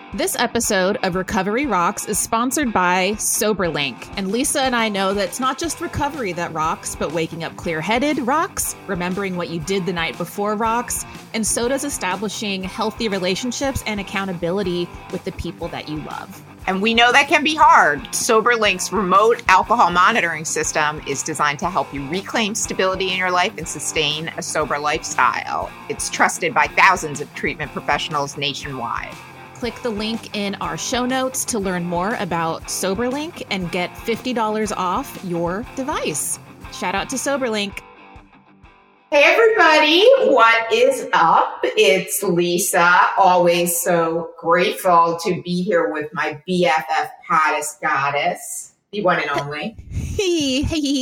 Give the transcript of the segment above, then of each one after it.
This episode of Recovery Rocks is sponsored by SoberLink. And Lisa and I know that it's not just recovery that rocks, but waking up clear-headed rocks, remembering what you did the night before rocks, and so does establishing healthy relationships and accountability with the people that you love. And we know that can be hard. SoberLink's remote alcohol monitoring system is designed to help you reclaim stability in your life and sustain a sober lifestyle. It's trusted by thousands of treatment professionals nationwide. Click the link in our show notes to learn more about SoberLink and get $50 off your device. Shout out to SoberLink. Hey everybody, what is up? It's Lisa. Always so grateful to be here with my BFF Potus Goddess, the one and only. Hey.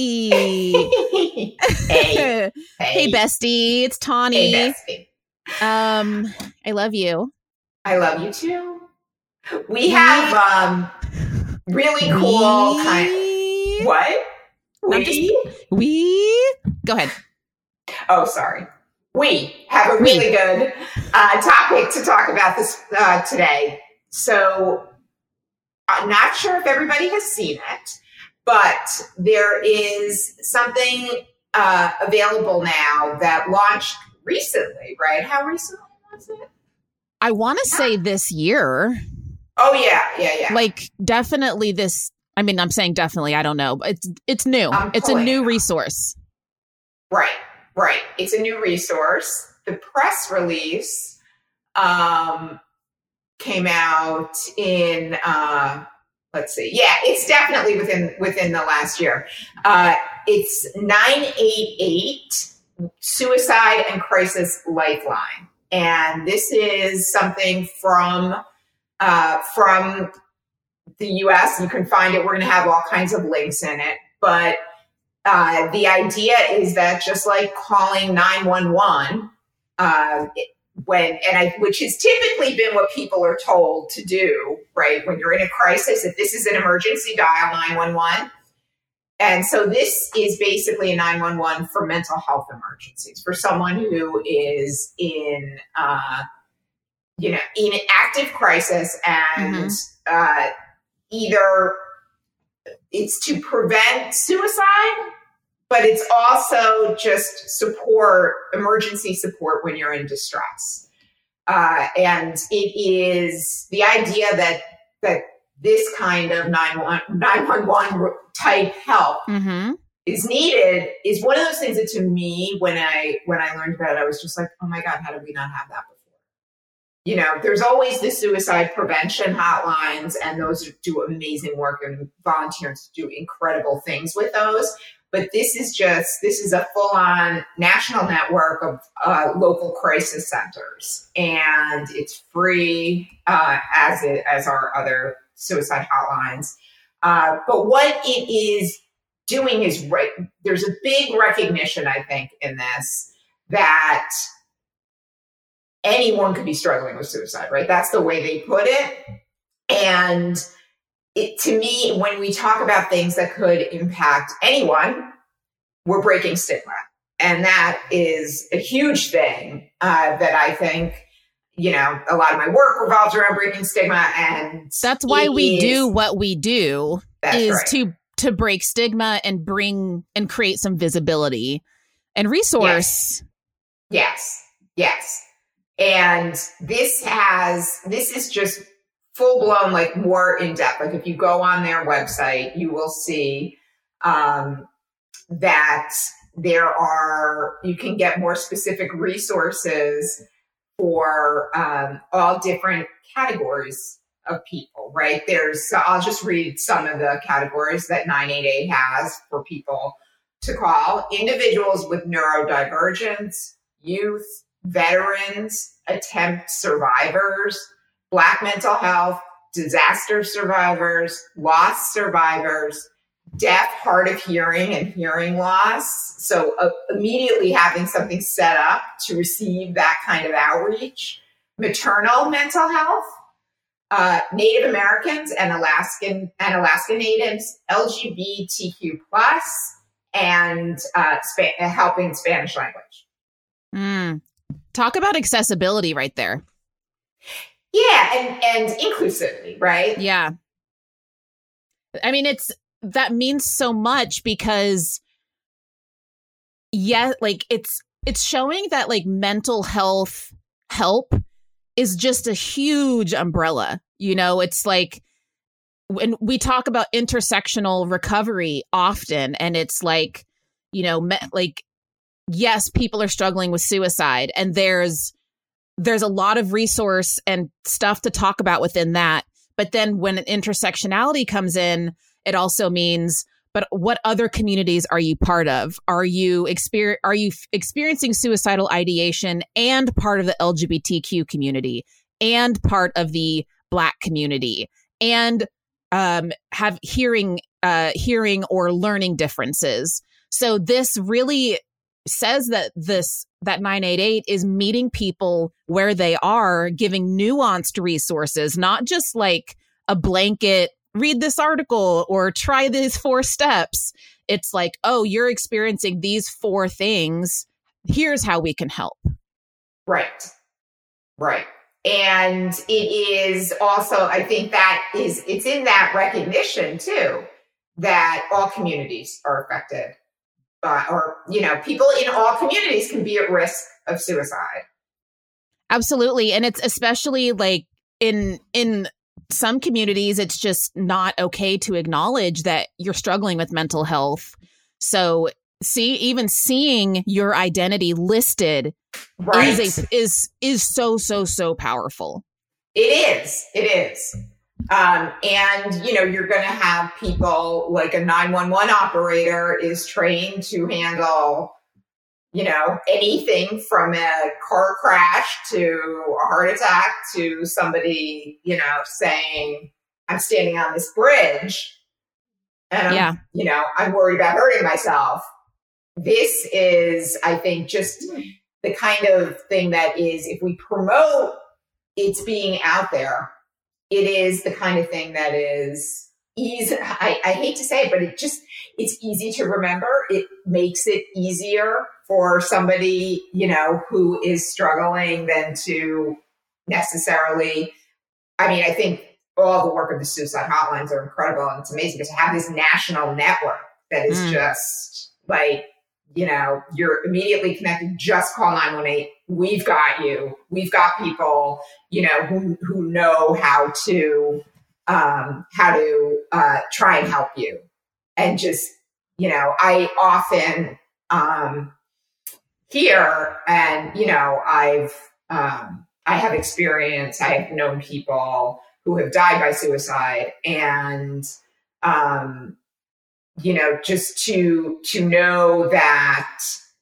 Hey. Hey bestie, it's Tawny. Hey bestie. I love you. I love you too. We have really cool What? We? Go ahead. Oh, sorry. We have a really good topic to talk about this today. So I'm not sure if everybody has seen it, but there is something available now that launched recently, right? How recently was it? I want to say this year. Oh, yeah. Like, definitely this. I mean, I'm saying definitely. I don't know. It's new. It's a new resource. Right. It's a new resource. The press release came out in, let's see. Yeah, it's definitely within the last year. It's 988 Suicide and Crisis Lifeline. And this is something from the U.S. You can find it. We're going to have all kinds of links in it. But the idea is that just like calling 911, which has typically been what people are told to do, right? When you're in a crisis, if this is an emergency, dial 911. And so this is basically a 911 for mental health emergencies, for someone who is in an active crisis, and either it's to prevent suicide, but it's also just emergency support when you're in distress. And it is the idea that this kind of 911 type help is needed is one of those things that, to me, when I learned about it, I was just like, oh my God, how did we not have that before? You know, there's always the suicide prevention hotlines, and those do amazing work, and volunteers do incredible things with those. But this is a full-on national network of local crisis centers, and it's free as are other suicide hotlines. But what it is doing is right. There's a big recognition, I think, in this that anyone could be struggling with suicide, right? That's the way they put it. And to me, when we talk about things that could impact anyone, we're breaking stigma. And that is a huge thing that I think, a lot of my work revolves around breaking stigma. And that's why we do what we do, is right. to break stigma and bring and create some visibility and resource. Yes. And this is just full blown, like more in depth. Like if you go on their website, you will see that you can get more specific resources for all different categories of people, right? I'll just read some of the categories that 988 has for people to call: individuals with neurodivergence, youth, veterans, attempt survivors, Black mental health, disaster survivors, loss survivors, deaf, hard of hearing, and hearing loss. So immediately having something set up to receive that kind of outreach. Maternal mental health, Native Americans and Alaska Natives, LGBTQ+, and helping Spanish language. Talk about accessibility right there. Yeah, and inclusivity, right? Yeah. I mean, that means so much because like it's showing that like mental health help is just a huge umbrella. It's like when we talk about intersectional recovery often, and it's like, like, yes, people are struggling with suicide, and there's a lot of resource and stuff to talk about within that. But then when intersectionality comes in, it also means, but what other communities are you part of? Are you experiencing suicidal ideation and part of the LGBTQ community and part of the Black community and have hearing or learning differences? So this really says that that 988 is meeting people where they are, giving nuanced resources, not just like a blanket, read this article or try these 4 steps. It's like, oh, you're experiencing these 4 things. Here's how we can help. Right. And it is also, I think it's in that recognition too, that all communities are affected. Or people in all communities can be at risk of suicide. Absolutely. And it's especially like in some communities, it's just not okay to acknowledge that you're struggling with mental health. So even seeing your identity listed is so powerful. It is. And, you're going to have people like a 911 operator is trained to handle, anything from a car crash to a heart attack to somebody, saying, I'm standing on this bridge and, I'm worried about hurting myself. This is, I think, just the kind of thing that is, if we promote it's being out there, it is the kind of thing that is easy. I hate to say it, but it's easy to remember. It makes it easier for somebody, who is struggling than to necessarily, I think all the work of the suicide hotlines are incredible and it's amazing, but to have this national network that is just like, you're immediately connected, just call 918. We've got you. We've got people, who know how to try and help you. And just, I often hear, and, I have experience, I have known people who have died by suicide, and, just to know that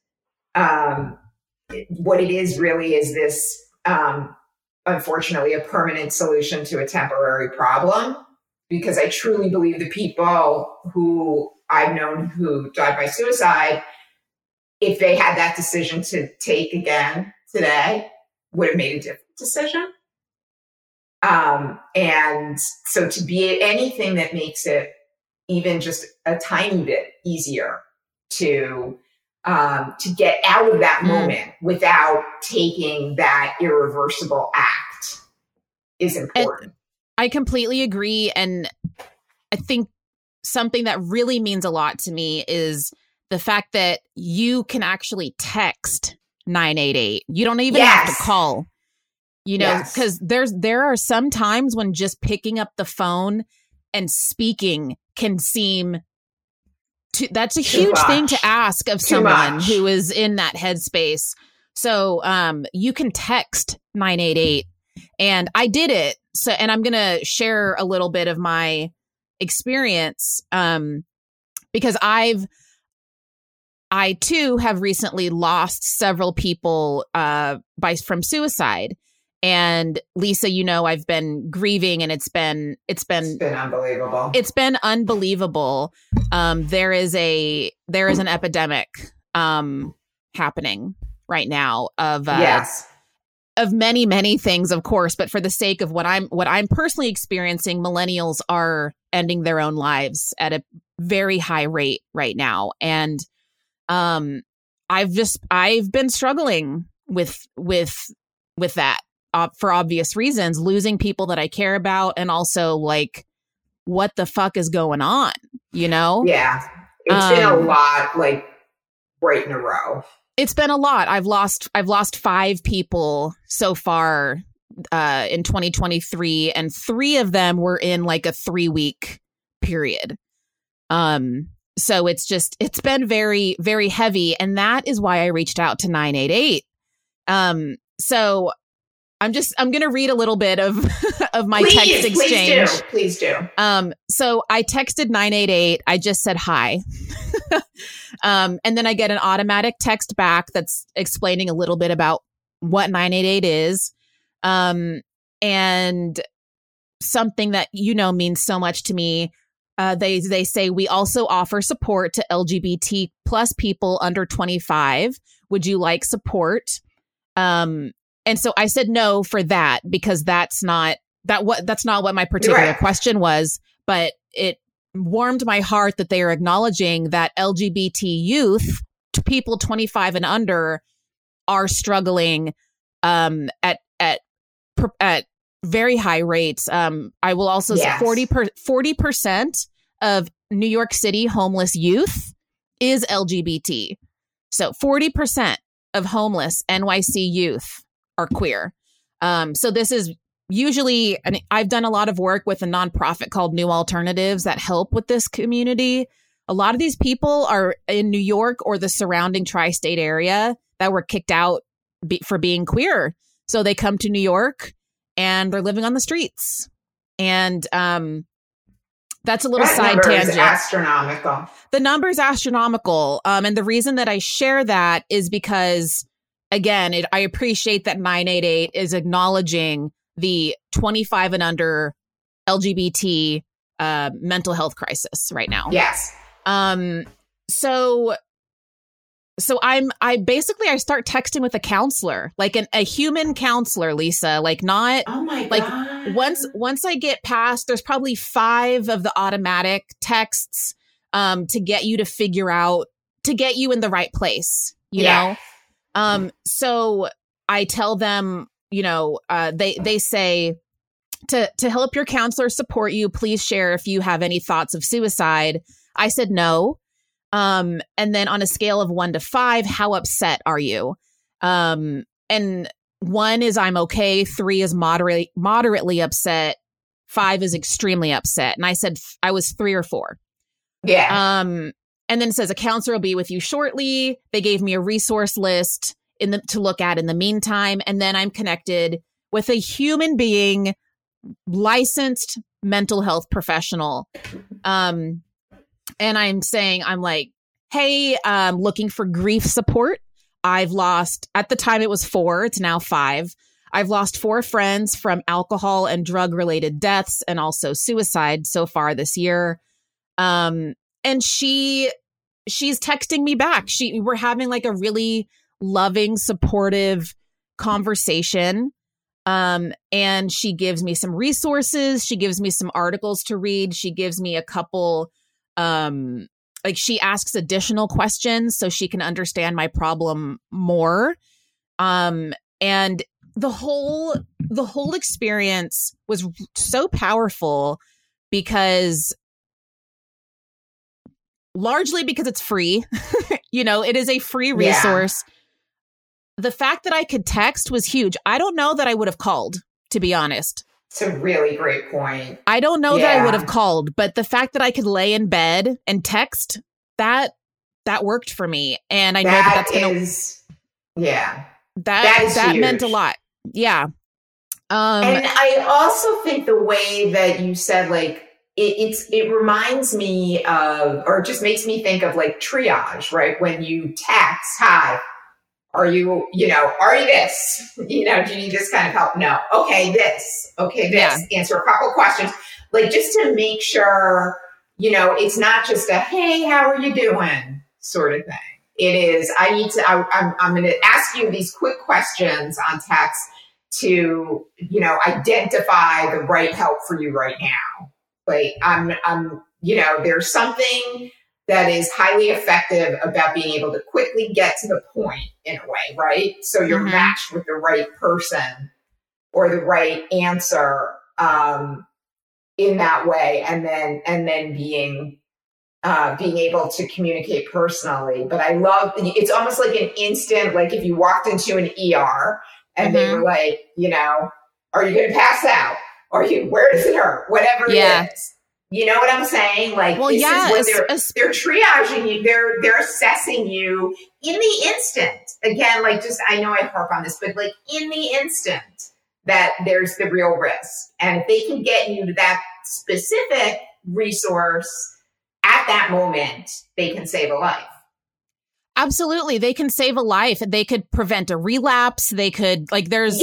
what it is really is this, unfortunately, a permanent solution to a temporary problem. Because I truly believe the people who I've known who died by suicide, if they had that decision to take again today, would have made a different decision. And so to be anything that makes it even just a tiny bit easier to get out of that moment without taking that irreversible act is important. I completely agree. And I think something that really means a lot to me is the fact that you can actually text 988. You don't even have to call, because there are some times when just picking up the phone and speaking can seem that's a huge thing to ask of someone who is in that headspace. So you can text 988, and I did it. So, and I'm going to share a little bit of my experience because I too have recently lost several people from suicide. And Lisa, I've been grieving, and it's been unbelievable. It's been unbelievable. There is an epidemic happening right now of many, many things, of course. But for the sake of what I'm personally experiencing, millennials are ending their own lives at a very high rate right now, and I've been struggling with that. for obvious reasons, losing people that I care about, and also like, what the fuck is going on? You know? Yeah. It's been a lot, like right in a row. It's been a lot. I've lost 5 people so far in 2023, and 3 of them were in like a 3-week period. So it's been very, very heavy. And that is why I reached out to 988. So I'm going to read a little bit of my text exchange. Please do. So I texted 988. I just said hi. And then I get an automatic text back that's explaining a little bit about what 988 is. And something that, means so much to me. They say, we also offer support to LGBT plus people under 25. Would you like support? And so I said no for that, because that's not what my particular question was, but it warmed my heart that they are acknowledging that LGBT youth, people 25 and under, are struggling at very high rates. I will also say 40% of New York City homeless youth is LGBT. So 40% of homeless NYC youth are queer. So this is usually, and I've done a lot of work with a nonprofit called New Alternatives that help with this community. A lot of these people are in New York or the surrounding tri-state area that were kicked out for being queer. So they come to New York and they're living on the streets. And that's a little side tangent. Astronomical. The number's astronomical. And the reason that I share that is because, again, I appreciate that 988 is acknowledging the 25 and under LGBT mental health crisis right now. Yes. So I start texting with a counselor, like a human counselor, Lisa, like not, oh my like God. once I get past, there's probably 5 of the automatic texts, to get you to figure out, to get you in the right place, you know? So I tell them, they say to help your counselor support you, please share if you have any thoughts of suicide. I said no. And then on a scale of 1 to 5, how upset are you? And 1 is I'm okay. 3 is moderately upset. 5 is extremely upset. And I said I was 3 or 4. Yeah. And then it says a counselor will be with you shortly. They gave me a resource list to look at in the meantime. And then I'm connected with a human being, licensed mental health professional. And I'm saying, I'm like, hey, looking for grief support. I've lost, at the time it was 4, it's now 5. I've lost 4 friends from alcohol and drug related deaths and also suicide so far this year. And she's texting me back. We're having like a really loving, supportive conversation. And she gives me some resources. She gives me some articles to read. She gives me a couple, like she asks additional questions so she can understand my problem more. And the whole experience was so powerful largely because it's free. It is a free resource. Yeah. The fact that I could text was huge. I don't know that I would have called, to be honest. It's a really great point. I don't know that I would have called, but the fact that I could lay in bed and text, that worked for me. And I know that's going to... That meant a lot. Yeah. And I also think the way that you said, like, it reminds me of, or just makes me think of like triage, right? When you text, hi, are you this? Do you need this kind of help? No. Okay, this. Okay, this. Yeah. Answer a couple questions. Like, just to make sure, it's not just a, hey, how are you doing sort of thing. It is, I'm going to ask you these quick questions on text to, identify the right help for you right now. Like, there's something that is highly effective about being able to quickly get to the point in a way, right? So you're matched with the right person or the right answer in that way, and then being able to communicate personally. But I love, it's almost like an instant, like if you walked into an ER and they were like, you know, are you going to pass out? Where does it hurt? Whatever it is. You know what I'm saying? Like, well, this is when they're triaging you. They're assessing you in the instant. Again, like, just, I know I harp on this, but like in the instant that there's the real risk. And if they can get you to that specific resource at that moment, they can save a life. Absolutely. They can save a life. They could prevent a relapse. They could, like, there's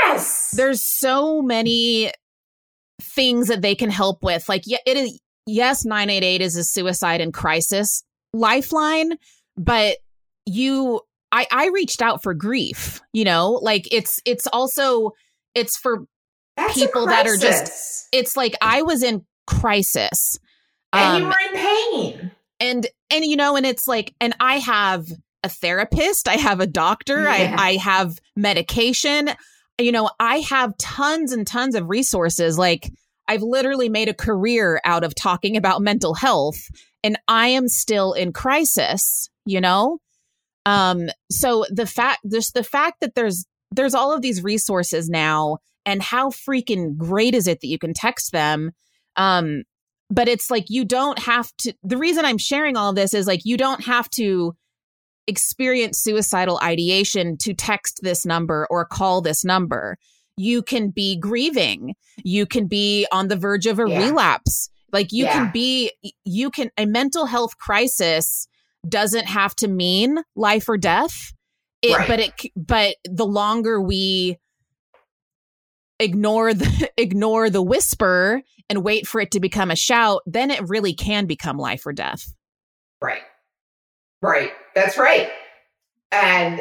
so many things that they can help with. Like, it is, yes, 988 is a suicide and crisis lifeline, but I reached out for grief, you know, like it's for people that are just, it's like, I was in crisis. And you were in pain. And, you know, and it's like, and I have a therapist, I have a doctor, I have medication, you know, I have tons and tons of resources. Like, I've literally made a career out of talking about mental health, and I am still in crisis, you know? So the fact that there's all of these resources now, and how freaking great is it that you can text them? But it's like, you don't have to, the reason I'm sharing all of this is like, you don't have to experience suicidal ideation to text this number or call this number. You can be grieving. You can be on the verge of a relapse. Like, a mental health crisis doesn't have to mean life or death. But the longer we ignore the whisper and wait for it to become a shout, then it really can become life or death. Right. That's right. And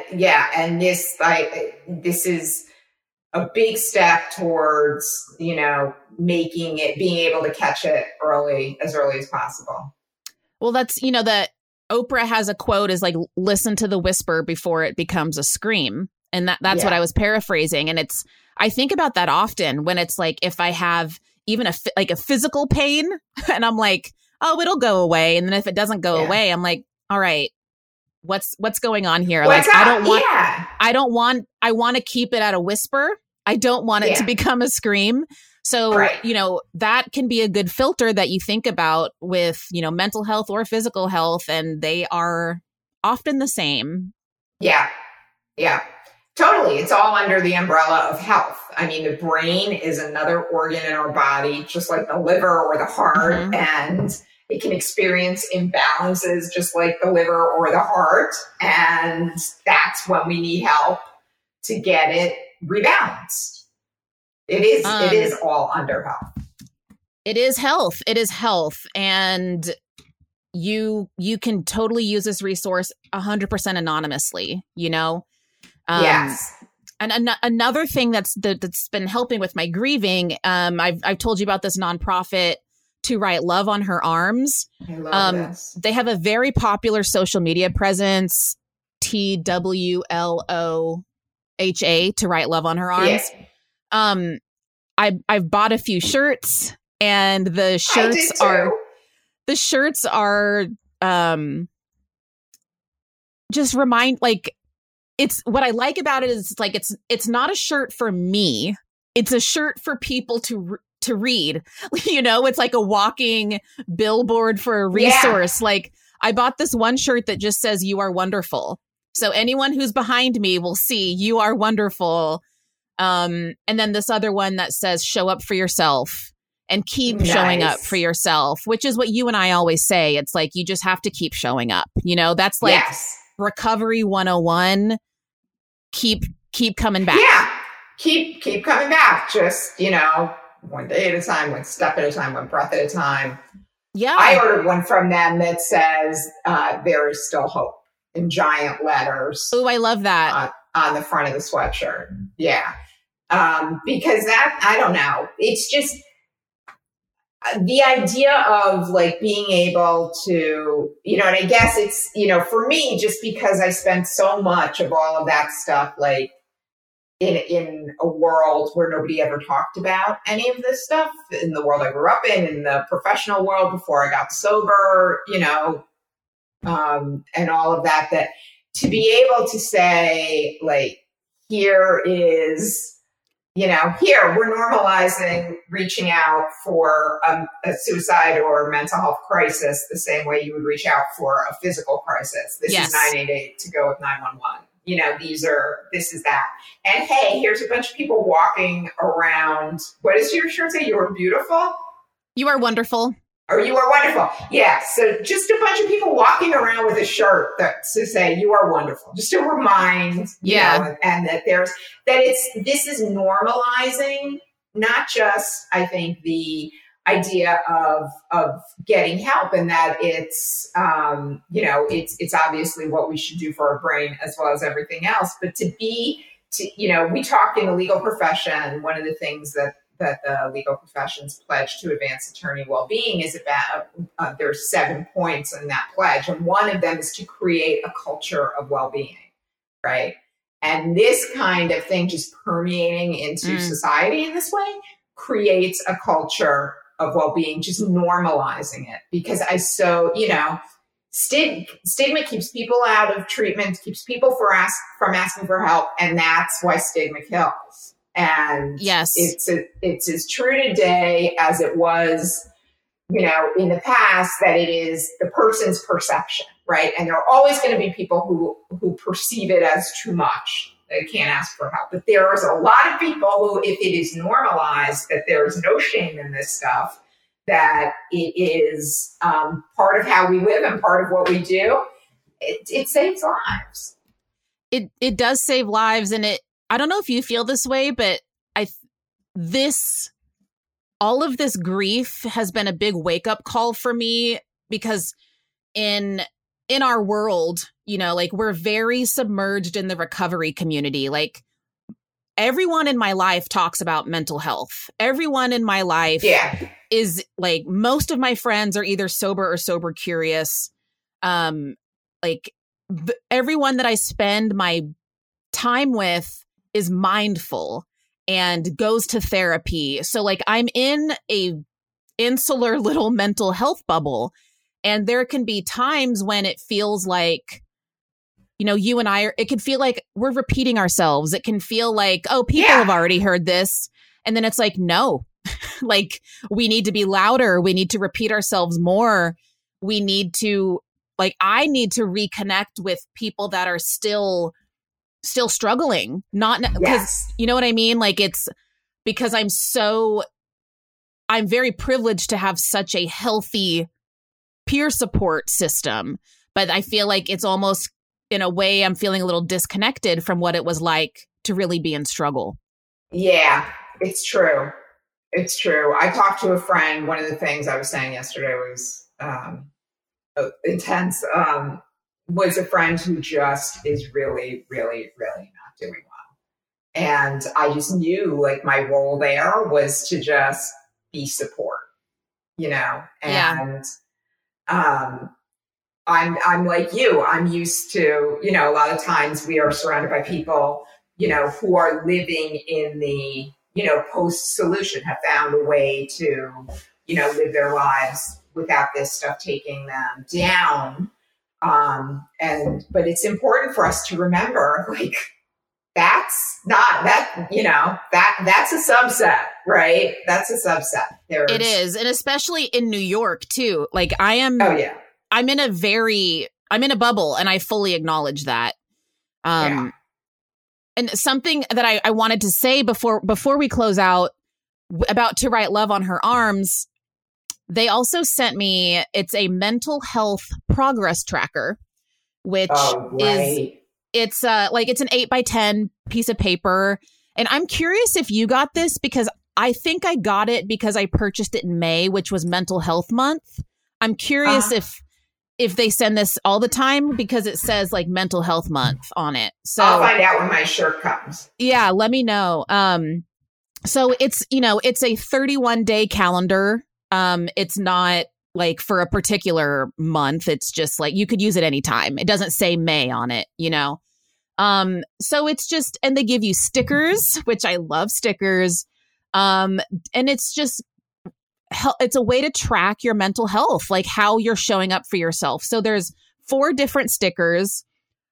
this is a big step towards, you know, being able to catch it as early as possible. Well, that's, you know, that Oprah has a quote is like, listen to the whisper before it becomes a scream. And that's what I was paraphrasing. And I think about that often when it's like, if I have even a physical pain and I'm like, oh, it'll go away. And then if it doesn't go away, I'm like, all right, what's going on here? What's like, up? I want to keep it at a whisper. I don't want it to become a scream. So, you know, that can be a good filter that you think about with, you know, mental health or physical health, and they are often the same. Yeah. Totally. It's all under the umbrella of health. I mean, the brain is another organ in our body, just like the liver or the heart, and it can experience imbalances just like the liver or the heart. And that's when we need help to get it rebalanced. It is all under health. It is health. And you can totally use this resource 100% anonymously, you know? Yes. And another thing that's been helping with my grieving, I've told you about this nonprofit, To Write Love on Her Arms. I love this. They have a very popular social media presence, TWLOHA, To Write Love on Her Arms. Yeah. I've bought a few shirts, and the shirts are just remind, like, it's what I like about it is it's like it's not a shirt for me. It's a shirt for people to read. You know, it's like a walking billboard for a resource. Yeah. Like, I bought this one shirt that just says "You are wonderful." So anyone who's behind me will see "You are wonderful." And then this other one that says "Show up for yourself and keep showing up for yourself," which is what you and I always say. It's like, you just have to keep showing up. You know, that's like Recovery 101. Keep coming back. Yeah. Keep coming back. Just, you know, one day at a time, one step at a time, one breath at a time. Yeah. I ordered one from them that says, there is still hope, in giant letters. Oh, I love that. On the front of the sweatshirt. Yeah. Because I don't know. It's just the idea of like being able to, you know, and I guess it's, you know, for me, just because I spent so much of all of that stuff, like in a world where nobody ever talked about any of this stuff, in the world I grew up in the professional world before I got sober, and all of that, that to be able to say, like, here is, here we're normalizing reaching out for a suicide or mental health crisis the same way you would reach out for a physical crisis. This is 988 to go with 911. This is that. And hey, here's a bunch of people walking around. What does your shirt say? You are beautiful? You are wonderful. Or you are wonderful. Yeah. So just a bunch of people walking around with a shirt that to say you are wonderful, just to remind, and that this is normalizing, not just, I think, the idea of getting help, and that it's obviously what we should do for our brain as well as everything else. But we talk in the legal profession, one of the things that the legal professions pledge to advance attorney well-being is about, there's 7 points in that pledge. And one of them is to create a culture of well-being, right? And this kind of thing just permeating into society in this way creates a culture of well-being, just normalizing it. Because stigma keeps people out of treatment, keeps people from asking for help. And that's why stigma kills. And yes, it's as true today as it was, in the past, that it is the person's perception, right? And there are always going to be people who perceive it as too much. They can't ask for help. But there's a lot of people who, if it is normalized, that there is no shame in this stuff, that it is part of how we live and part of what we do, it saves lives. It does save lives, and I don't know if you feel this way, but all of this grief has been a big wake up call for me, because in our world, we're very submerged in the recovery community. Like, everyone in my life talks about mental health. Everyone in my life is like, most of my friends are either sober or sober curious. Everyone that I spend my time with is mindful and goes to therapy. So I'm in a insular little mental health bubble, and there can be times when it feels like, you and I it can feel like we're repeating ourselves. It can feel like, oh, people have already heard this. And then it's like, no, we need to be louder. We need to repeat ourselves more. We need to, I need to reconnect with people that are still struggling, not because you know what I mean? It's because I'm very privileged to have such a healthy peer support system, but I feel like it's almost, in a way, I'm feeling a little disconnected from what it was like to really be in struggle. Yeah, it's true. It's true. I talked to a friend. One of the things I was saying yesterday was intense. Was a friend who just is really, really, really not doing well. And I just knew my role there was to just be support, and I'm like you, I'm used to, a lot of times we are surrounded by people, who are living in the, post solution, have found a way to, live their lives without this stuff taking them down. But it's important for us to remember, that's not that, that's a subset, right? That's a subset. It is. And especially in New York too. I'm in a bubble, and I fully acknowledge that. And something that I wanted to say before we close out about To Write Love on Her Arms, they also sent me, it's a mental health progress tracker, which it's an 8x10 piece of paper. And I'm curious if you got this, because I think I got it because I purchased it in May, which was Mental Health Month. I'm curious if they send this all the time, because it says Mental Health Month on it. So I'll find out when my shirt comes. Yeah, let me know. So it's, it's a 31-day calendar. It's not for a particular month. It's just you could use it anytime. It doesn't say May on it, So it's just, and they give you stickers, which I love stickers. And it's just, it's a way to track your mental health, like how you're showing up for yourself. So there's 4 different stickers.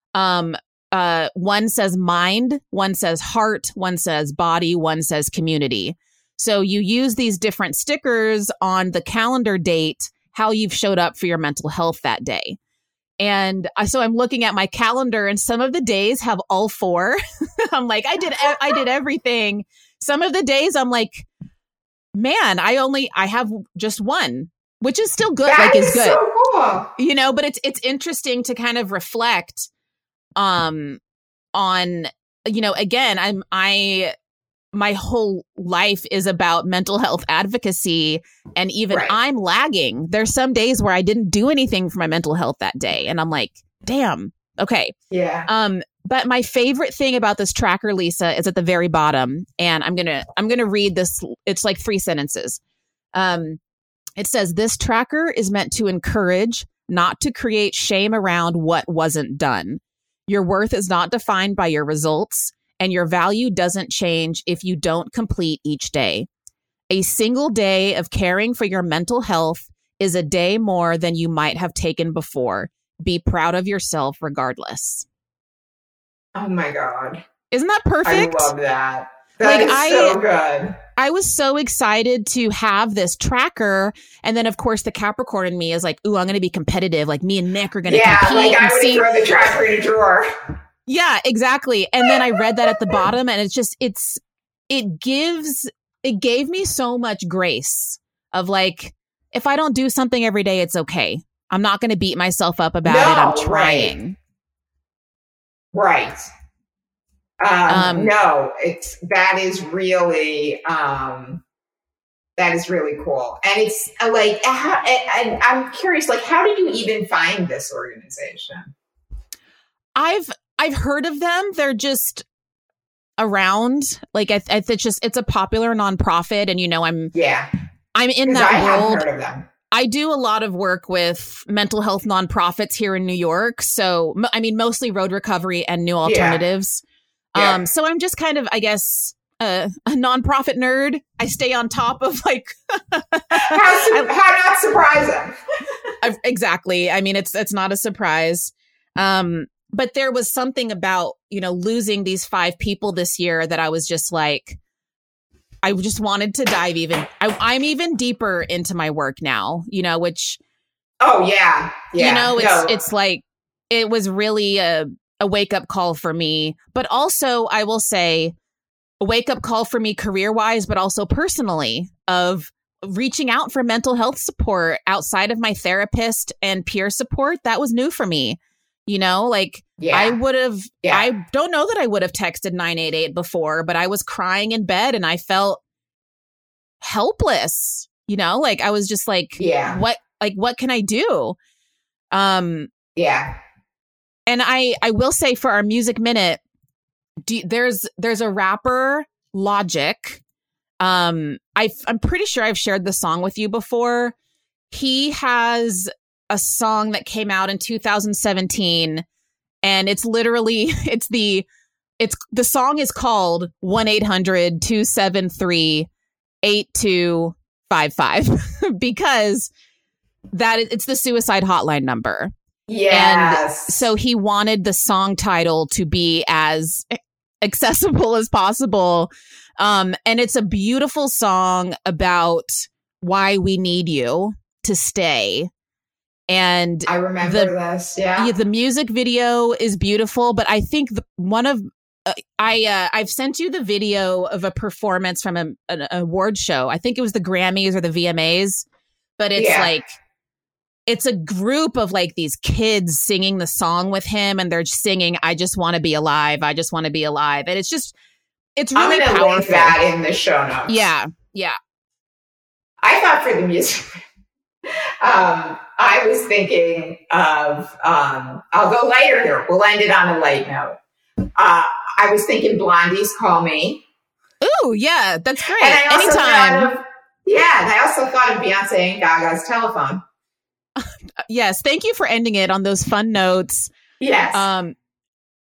One says mind, one says heart, one says body, one says community. So you use these different stickers on the calendar date, how you've showed up for your mental health that day. And so I'm looking at my calendar, and some of the days have all 4. I'm like, I did everything. Some of the days I'm like, man, I have just one, which is still good. That is good. So cool. You know, but it's interesting to kind of reflect on, you know, again, my whole life is about mental health advocacy, and even I'm lagging. There's some days where I didn't do anything for my mental health that day, and I'm like, damn, okay. Yeah. But my favorite thing about this tracker, Lisa, is at the very bottom, and I'm gonna read this. It's like 3 sentences. It says, "This tracker is meant to encourage, not to create shame around what wasn't done. Your worth is not defined by your results, and your value doesn't change if you don't complete each day. A single day of caring for your mental health is a day more than you might have taken before. Be proud of yourself regardless." Oh my God. Isn't that perfect? I love that. That is so good. I was so excited to have this tracker. And then, of course, the Capricorn in me is like, ooh, I'm going to be competitive. Like, me and Nick are going to compete. Yeah, like I would throw the tracker in a drawer. Yeah, exactly. And then I read that at the bottom, and it's just, it gave me so much grace of like, if I don't do something every day, it's okay. I'm not going to beat myself up about it. I'm trying. Right. No, that is really cool. And it's like, and I'm curious, like, how did you even find this organization? I've heard of them. They're just around. Like, it's a popular nonprofit, and you know, I'm in that world. I've heard of them. I do a lot of work with mental health nonprofits here in New York. So, I mean, mostly Road Recovery and New Alternatives. Yeah. So I'm just kind of, I guess, a nonprofit nerd. I stay on top of like how not surprising. Exactly. I mean, it's not a surprise. But there was something about, you know, losing these 5 people this year that I was just like, I just wanted to dive I'm even deeper into my work now, you know, which. Oh, yeah. You know, it's like, it was really a wake up call for me, but also I will say a wake up call for me career wise, but also personally, of reaching out for mental health support outside of my therapist and peer support. That was new for me. You know, like I don't know that I would have texted 988 before, but I was crying in bed and I felt helpless, you know, like I was just like, what can I do? And I will say for our music minute, there's a rapper, Logic. I'm pretty sure I've shared the song with you before. He has a song that came out in 2017, and it's literally the song is called 1-800-273-8255 because it's the suicide hotline number. Yes. And so he wanted the song title to be as accessible as possible. And it's a beautiful song about why we need you to stay. And I remember this. Yeah. The music video is beautiful, but I think I've sent you the video of a performance from an award show. I think it was the Grammys or the VMAs, but it's like, it's a group of like these kids singing the song with him, and they're singing, "I just want to be alive. I just want to be alive." And it's really powerful. Link that in the show notes. Yeah. I thought for the music, I was thinking of, I'll go lighter here. We'll end it on a light note. I was thinking Blondie's Call Me. Ooh, yeah, that's great. And I Anytime. I also thought of Beyonce and Gaga's Telephone. Yes, thank you for ending it on those fun notes. Yes.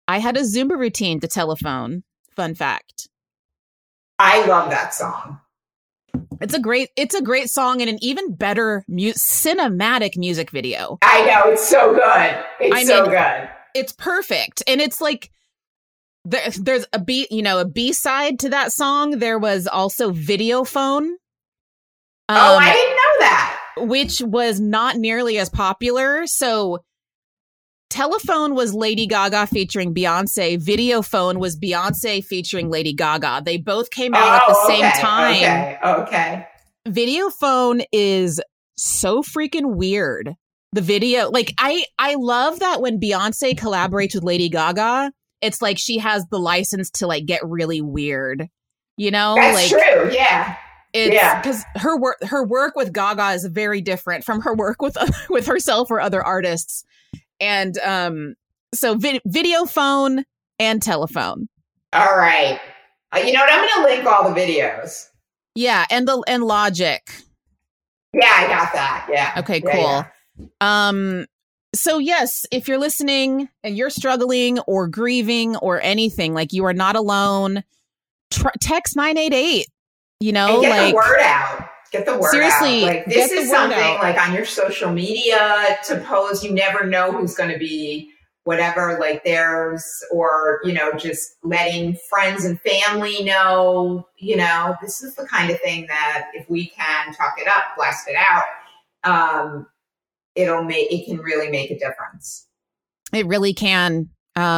I had a Zumba routine to Telephone. Fun fact. I love that song. It's a great song and an even better cinematic music video. I know, it's so good. Good. It's perfect. And it's like there's a B-side to that song. There was also Videophone. I didn't know that. Which was not nearly as popular. So Telephone was Lady Gaga featuring Beyonce. Videophone was Beyonce featuring Lady Gaga. They both came out at the same time. Okay. Videophone is so freaking weird. The video, like, I love that when Beyonce collaborates with Lady Gaga, it's like she has the license to, like, get really weird. You know? That's true, yeah. Because her work with Gaga is very different from her work with herself or other artists. And so Videophone and Telephone. All right. You know what? I'm going to link all the videos. Yeah, and Logic. Yeah, I got that. Yeah. Okay, cool. Yeah. So yes, if you're listening and you're struggling or grieving or anything, like, you are not alone, text 988. You know, and get the word out. Get the word seriously, out. Like, this is something like on your social media to post. You never know who's going to be whatever, like theirs, or, you know, just letting friends and family know, you know, this is the kind of thing that if we can talk it up, blast it out, it can really make a difference. It really can.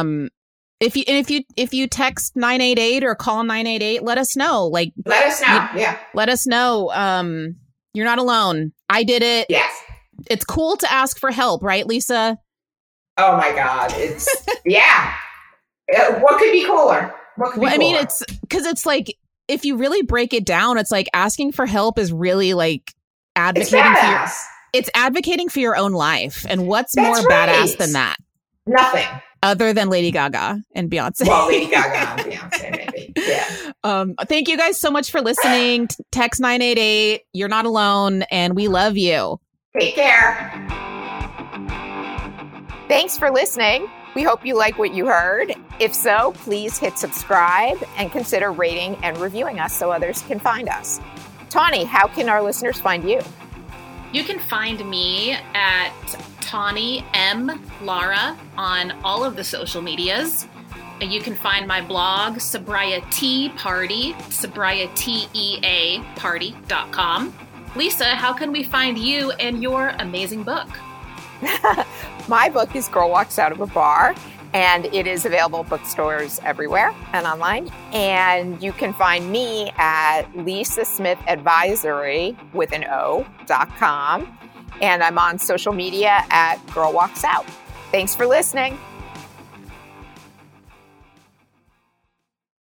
If you text 988 or call 988, let us know. Like, let us know. Let us know. You're not alone. I did it. Yes. It's cool to ask for help, right, Lisa? Oh my God. It's yeah. What could be cooler? I mean, it's because it's like, if you really break it down, it's like asking for help is really like advocating for your own life. And what's more badass than that? Nothing. Other than Lady Gaga and Beyonce. Well, Lady Gaga and Beyonce, maybe. Yeah. Thank you guys so much for listening. Text 988. You're not alone, and we love you. Take care. Thanks for listening. We hope you like what you heard. If so, please hit subscribe and consider rating and reviewing us so others can find us. Tawny, how can our listeners find you? You can find me at Tawny M. Lara on all of the social medias. You can find my blog, Sobriety Party, sobrietyparty.com. Lisa, how can we find you and your amazing book? My book is Girl Walks Out of a Bar, and it is available at bookstores everywhere and online. And you can find me at lisasmithadvisory.com. And I'm on social media at Girl Walks Out. Thanks for listening.